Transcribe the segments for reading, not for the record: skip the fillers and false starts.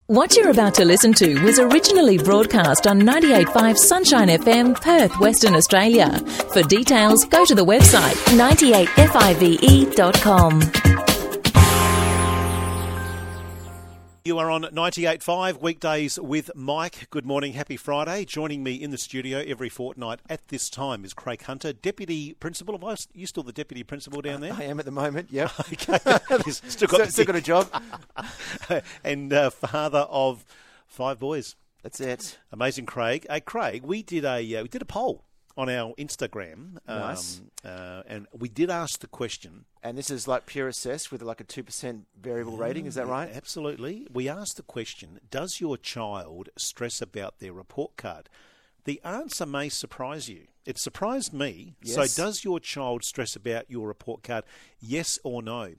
What you're about to listen to was originally broadcast on 98.5 Sunshine FM, Perth, Western Australia. For details, go to the website 98five.com. You are on 98.5 weekdays with Mike. Good morning, happy Friday. Joining me in the studio every fortnight at this time is Craig Hunter, Deputy Principal. Are you still the Deputy Principal down there? I am at the moment, yep. Okay. Still got a job. And father of 5 boys. That's it. Amazing, Craig. Craig, we did a poll on our Instagram. Nice. And we did ask the question. And this is like pure assess with like a 2% variable rating, is that right? Absolutely. We asked the question, does your child stress about their report card? The answer may surprise you. It surprised me. Yes. So does your child stress about your report card? Yes or no?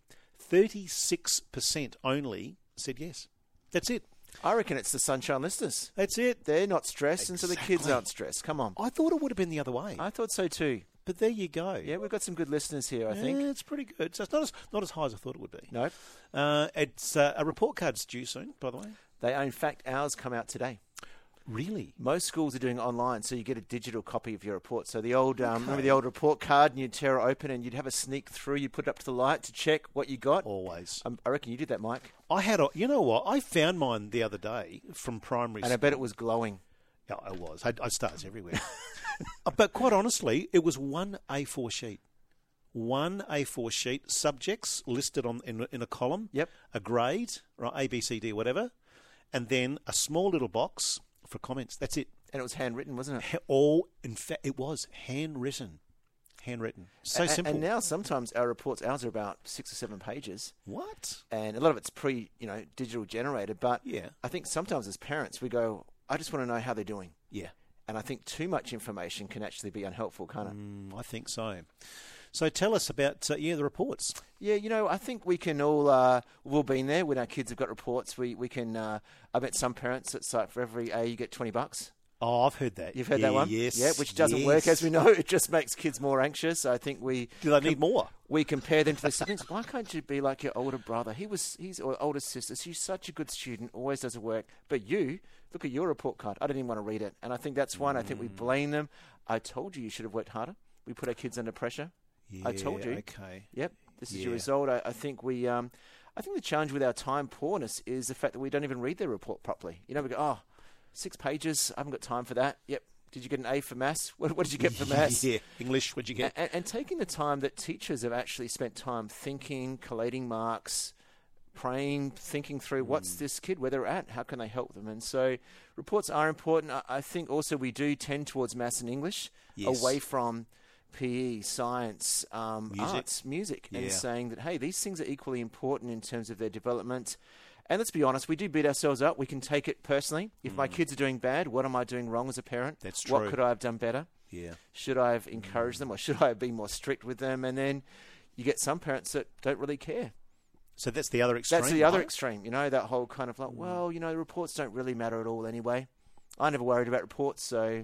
36% only said yes. That's it. I reckon it's the Sunshine listeners. That's it. They're not stressed, and so the kids aren't stressed. Come on. I thought it would have been the other way. I thought so too. But there you go. Yeah, we've got some good listeners here, I think. Yeah, it's pretty good. So it's not as high as I thought it would be. No. It's a report card's due soon, by the way. They, in fact, ours come out today. Really? Most schools are doing it online, so you get a digital copy of your report. So the old, remember the old report card, and you'd tear it open, and you'd have a sneak through. You'd put it up to the light to check what you got. Always. I reckon you did that, Mike. You know what? I found mine the other day from primary school. And I bet it was glowing. Yeah, it was. I had stars everywhere. But quite honestly, it was one A4 sheet. One A4 sheet, subjects listed in a column. Yep. A grade, right? A, B, C, D, whatever. And then a small little box for comments. That's it. And it was handwritten, wasn't it? In fact, it was handwritten. So simple. And now sometimes ours are about 6 or 7 pages. What? And a lot of it's digital generated. But yeah. I think sometimes as parents we go, I just want to know how they're doing. Yeah. And I think too much information can actually be unhelpful, can't it? I think so. So tell us about, the reports. Yeah, I think we can all, we've all been there when our kids have got reports. We can, I met some parents that's like for every A you get $20. Oh, I've heard that. You've heard that one? Yes. Yeah, which doesn't work, as we know. It just makes kids more anxious. I think do they need more? We compare them to their siblings. Why can't you be like your older brother? Or older sister. She's such a good student, always does her work. But you, look at your report card. I don't even want to read it. And I think that's one. I think we blame them. I told you should have worked harder. We put our kids under pressure. Yeah, I told you. Okay. Yep. This is your result. I think I think the challenge with our time poorness is the fact that we don't even read their report properly. We go, 6 pages. I haven't got time for that. Yep. Did you get an A for maths? What did you get for maths? Yeah. English, what did you get? And taking the time that teachers have actually spent time thinking, collating marks, praying, thinking through what's this kid, where they're at, how can they help them? And so reports are important. I think also we do tend towards maths and English, away from PE, science, arts, music, and saying that, hey, these things are equally important in terms of their development. And let's be honest, we do beat ourselves up. We can take it personally. If my kids are doing bad, what am I doing wrong as a parent? That's true. What could I have done better? Yeah. Should I have encouraged them, or should I have been more strict with them? And then you get some parents that don't really care. So that's the other extreme. That's the other extreme, that whole kind of like, the reports don't really matter at all anyway. I never worried about reports, so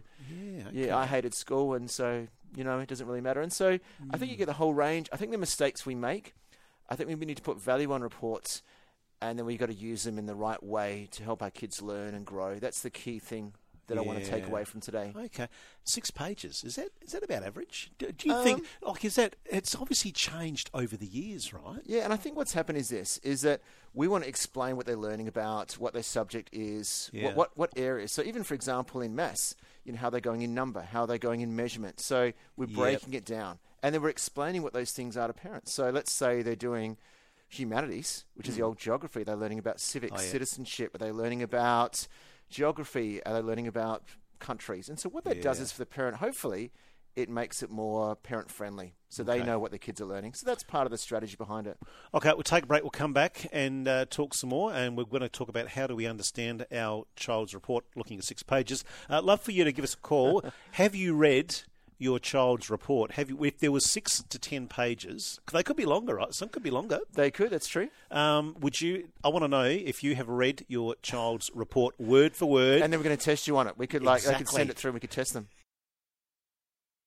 I hated school, and so, it doesn't really matter. And so I think you get the whole range. I think the mistakes we make, I think we need to put value on reports, and then we've got to use them in the right way to help our kids learn and grow. That's the key thing that I want to take away from today. Okay. 6 pages. Is that about average? Do you think, it's obviously changed over the years, right? Yeah, and I think what's happened is that we want to explain what they're learning about, what their subject is, what areas. So even, for example, in maths, how they're going in number, how they're going in measurement. So we're breaking it down. And then we're explaining what those things are to parents. So let's say they're doing humanities, which is the old geography. They're learning about civics, citizenship. Are they learning about geography? Are they learning about countries? And so what that does is for the parent, hopefully, it makes it more parent-friendly, so they know what the kids are learning. So that's part of the strategy behind it. Okay, we'll take a break. We'll come back and talk some more, and we're going to talk about how do we understand our child's report, looking at 6 pages. Love for you to give us a call. Have you read your child's report? If there was 6 to 10 pages, they could be longer, right? Some could be longer. They could, that's true. I want to know if you have read your child's report word for word. And then we're going to test you on it. We could I could send it through and we could test them.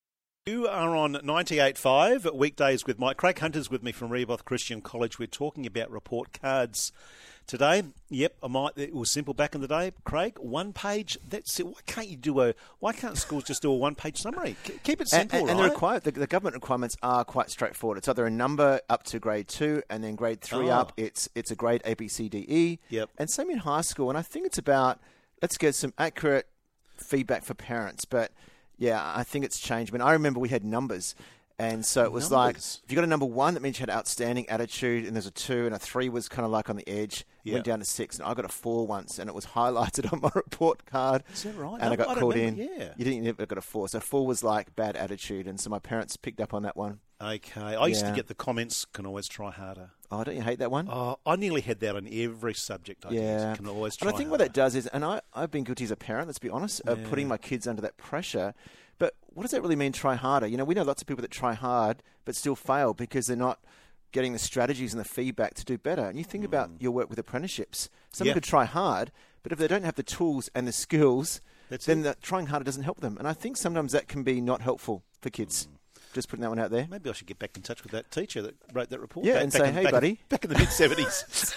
You are on 98.5 weekdays with Mike. Craig Hunter's with me from Rehoboth Christian College. We're talking about report cards today. Yep, it was simple back in the day, Craig. 1 page. That's it. Why can't schools just do a 1 page summary? Keep it simple, and right? The government requirements are quite straightforward. It's either a number up to grade 2, and then grade 3 up. It's a grade A, B, C, D, E. Yep. And same in high school. And I think it's about, let's get some accurate feedback for parents. But yeah, I think it's changed. I mean, I remember we had numbers. And so it was like, if you got a number 1, that means you had outstanding attitude, and there's a 2, and a 3 was kind of like on the edge. Went down to 6, and I got a 4 once, and it was highlighted on my report card. Is that right? And I got called in. Yeah. You didn't ever got a 4. So 4 was like bad attitude, and so my parents picked up on that one. Okay. I used to get the comments, can always try harder. Oh, don't you hate that one? Oh, I nearly had that on every subject I did. Can always try harder. And I think what that does is, and I've been guilty as a parent, let's be honest, of putting my kids under that pressure. But what does that really mean, try harder? You know, we know lots of people that try hard but still fail because they're not getting the strategies and the feedback to do better. And you think about your work with apprenticeships. Someone could try hard, but if they don't have the tools and the skills, then trying harder doesn't help them. And I think sometimes that can be not helpul for kids. Just putting that one out there. Maybe I should get back in touch with that teacher that wrote that report. Yeah, and say, hey, buddy. Back in the mid-70s.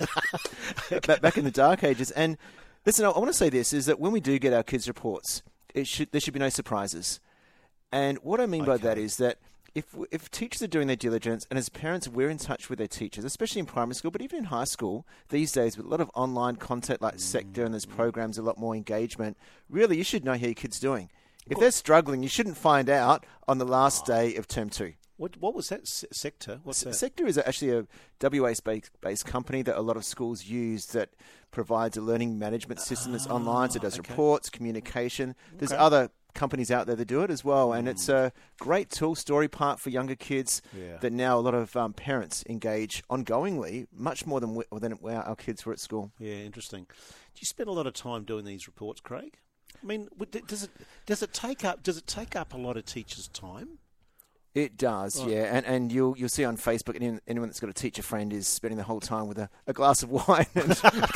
Back in the dark ages. And listen, I want to say this, is that when we do get our kids' reports, there should be no surprises. And what I mean by that is that if teachers are doing their diligence, and as parents we're in touch with their teachers, especially in primary school, but even in high school these days with a lot of online content like Sector and there's programs, a lot more engagement, really you should know how your kid's doing. If they're struggling, you shouldn't find out on the last day of term 2. What was that, Sector? What's that? Sector is actually a WA-based company that a lot of schools use that provides a learning management system that's online, so it does reports, communication. There's other companies out there that do it as well, and it's a great tool, story part for younger kids that now a lot of parents engage ongoingly, much more than our kids were at school. Yeah, interesting. Do you spend a lot of time doing these reports, Craig? I mean, does it take up a lot of teachers' time? It does, and you'll see on Facebook, anyone that's got a teacher friend is spending the whole time with a glass of wine and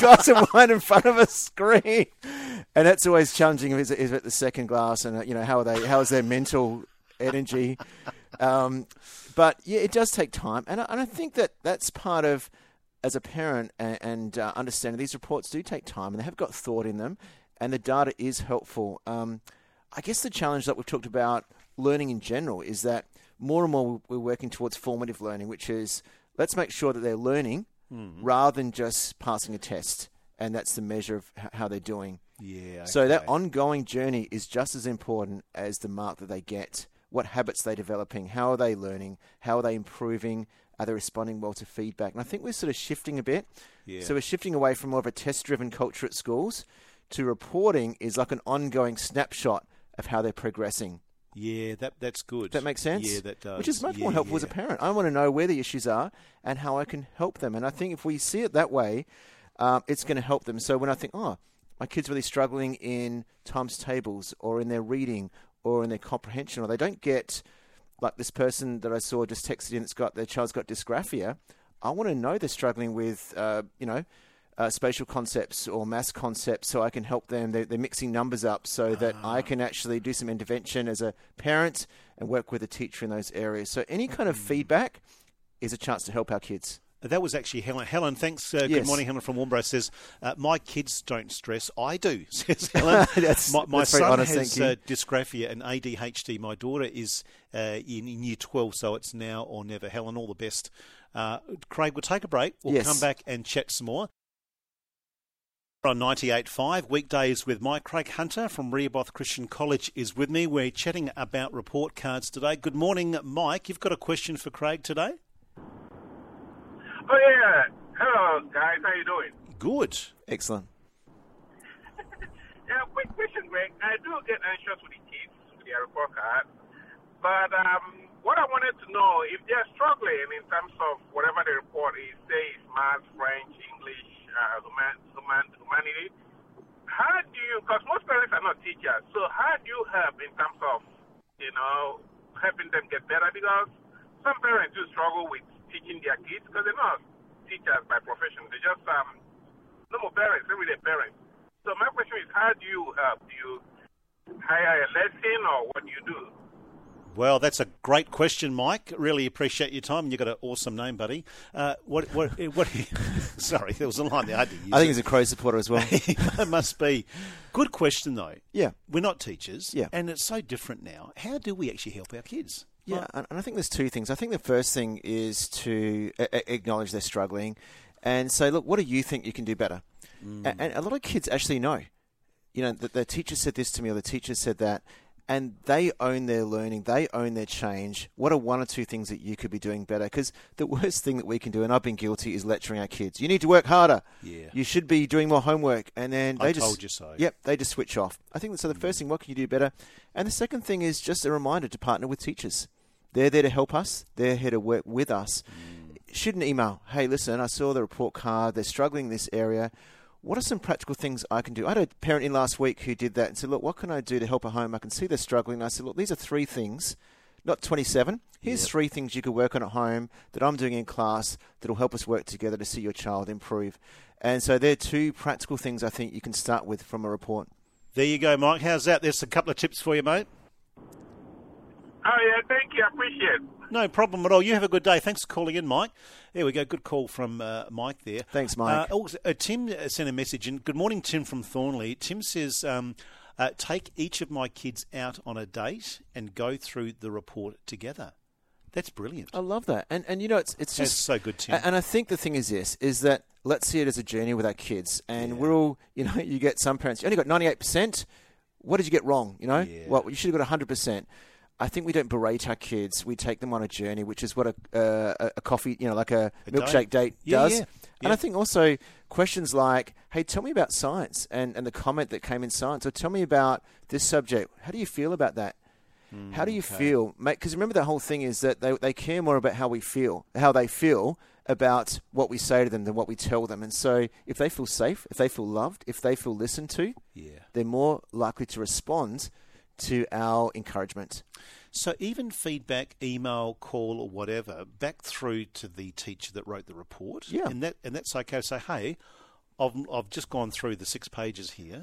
in front of a screen, and that's always challenging. Is it the second glass, and how is their mental energy? But yeah, it does take time, and I think that's part of, as a parent, and understanding these reports do take time, and they have got thought in them, and the data is helpful. I guess the challenge that we've talked about learning in general is that more and more we're working towards formative learning, which is let's make sure that they're learning rather than just passing a test, and that's the measure of how they're doing. Yeah. Okay. So that ongoing journey is just as important as the mark that they get. What habits they're developing, how are they learning, how are they improving, are they responding well to feedback? And I think we're sort of shifting a bit. Yeah. So we're shifting away from more of a test-driven culture at schools to reporting is like an ongoing snapshot of how they're progressing. Yeah, that's good. That makes sense? Yeah, that does. Which is much more helpful as a parent. I want to know where the issues are and how I can help them. And I think if we see it that way, it's going to help them. So when I think, my kid's really struggling in times tables or in their reading or in their comprehension, or they don't get, like this person that I saw just texted in their child's got dysgraphia, I want to know they're struggling with, spatial concepts or maths concepts, so I can help them. They're mixing numbers up so that I can actually do some intervention as a parent and work with a teacher in those areas. So any kind of feedback is a chance to help our kids. That was actually Helen. Helen, thanks. Good morning. Helen from Warnbro says, my kids don't stress. I do, says Helen. my son has dysgraphia and ADHD. My daughter is in year 12, so it's now or never. Helen, all the best. Craig, we'll take a break. We'll come back and chat some more. On 98.5 weekdays with Mike. Craig Hunter from Rehoboth Christian College is with me. We're chatting about report cards today. Good morning, Mike. You've got a question for Craig today? Oh, yeah. Hello, guys. How you doing? Good. Excellent. Yeah, quick question, Greg. I do get anxious with the kids with their report card, but what I wanted to know, if they're struggling in terms of whatever the report is, say it's math, French, English, humanity, how do you, because most parents are not teachers, so how do you help in terms of, helping them get better? Because some parents do struggle with teaching their kids because they're not teachers by profession. They're just normal parents, everyday parents. So my question is, how do you help? Do you hire a lesson or what do you do? Well, that's a great question, Mike. Really appreciate your time. You've got an awesome name, buddy. What sorry, there was a line there. I think he's a Crow supporter as well. It must be. Good question, though. Yeah. We're not teachers. Yeah. And it's so different now. How do we actually help our kids? Yeah, and I think there's two things. I think the first thing is to acknowledge they're struggling and say, look, what do you think you can do better? And a lot of kids actually know. You know, the teacher said this to me or the teacher said that. And they own their learning. They own their change. What are one or two things that you could be doing better? Because the worst thing that we can do, and I've been guilty, is lecturing our kids. You need to work harder. Yeah. You should be doing more homework. And then they told you so. Yep, they just switch off. I think so. The first thing, what can you do better? And the second thing is just a reminder to partner with teachers. They're there to help us. They're here to work with us. Shoot an email. Hey, listen, I saw the report card. They're struggling in this area. What are some practical things I can do? I had a parent in last week who did that and said, look, what can I do to help at home? I can see they're struggling. And I said, look, these are 3 things, not 27. Here's 3 things you could work on at home that I'm doing in class that will help us work together to see your child improve. And so they're 2 practical things I think you can start with from a report. There you go, Mike. How's that? There's a couple of tips for you, mate. Oh, yeah, thank you. I appreciate it. No problem at all. You have a good day. Thanks for calling in, Mike. There we go. Good call from Mike there. Thanks, Mike. Also, Tim sent a message in. Good morning, Tim from Thornley. Tim says, take each of my kids out on a date and go through the report together. That's brilliant. I love that. And you know, it's just... That's so good, Tim. And I think the thing is this, is that let's see it as a journey with our kids. And we're all, you know, you get some parents, you only got 98%. What did you get wrong? You know? Yeah. Well, you should have got 100%. I think we don't berate our kids. We take them on a journey, which is what a coffee, you know, like a milkshake date does. Yeah. And I think also questions like, hey, tell me about science and the comment that came in science, or tell me about this subject. How do you feel about that? How do you feel? Because remember, the whole thing is that they care more about how they feel about what we say to them than what we tell them. And so if they feel safe, if they feel loved, if they feel listened to, they're more likely to respond to our encouragement. So even feedback, email, call, or whatever, back through to the teacher that wrote the report. Yeah. And that's okay to say, hey, I've just gone through the 6 pages here.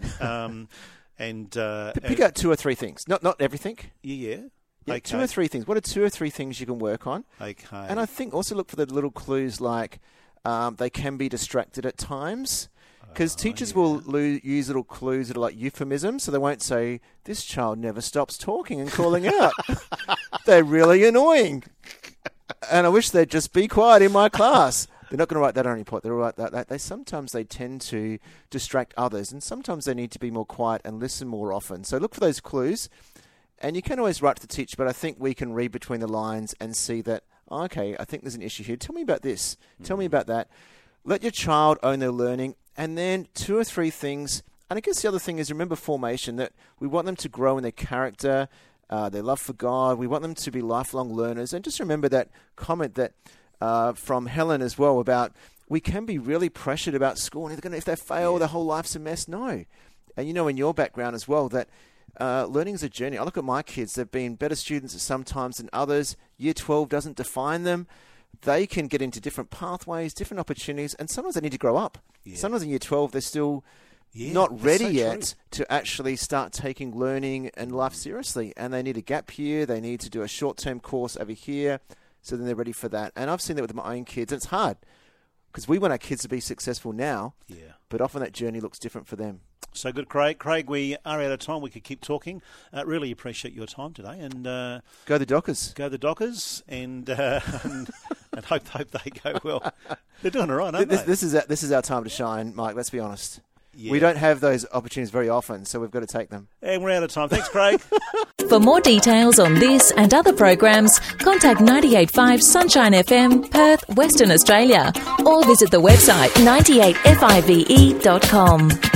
Pick out 2 or 3 things. Not everything. Yeah. Yeah, okay. 2 or 3 things. What are 2 or 3 things you can work on? Okay. And I think also look for the little clues like they can be distracted at times. Because teachers will use little clues that are like euphemisms, so they won't say, this child never stops talking and calling out. They're really annoying. And I wish they'd just be quiet in my class. They're not going to write that on a report. They'll write that. Sometimes they tend to distract others, and sometimes they need to be more quiet and listen more often. So look for those clues. And you can always write to the teacher, but I think we can read between the lines and see that, okay, I think there's an issue here. Tell me about this. Tell me about that. Let your child own their learning. And then 2 or 3 things, and I guess the other thing is remember formation, that we want them to grow in their character, their love for God. We want them to be lifelong learners. And just remember that comment that from Helen as well about we can be really pressured about school. And if they fail, their whole life's a mess. No. And you know in your background as well that learning is a journey. I look at my kids. They've been better students sometimes than others. Year 12 doesn't define them. They can get into different pathways, different opportunities, and sometimes they need to grow up. Yeah. Sometimes in year 12, they're still not ready yet to actually start taking learning and life seriously. And they need a gap here. They need to do a short-term course over here, so then they're ready for that. And I've seen that with my own kids. And it's hard because we want our kids to be successful now, but often that journey looks different for them. So good, Craig. Craig, we are out of time. We could keep talking. Really appreciate your time today. And go the Dockers. Go the Dockers, and hope they go well. They're doing all right, aren't they? This is our time to shine, Mike. Let's be honest. Yeah. We don't have those opportunities very often, so we've got to take them. And we're out of time. Thanks, Craig. For more details on this and other programs, contact 98.5 Sunshine FM, Perth, Western Australia, or visit the website 98five.com.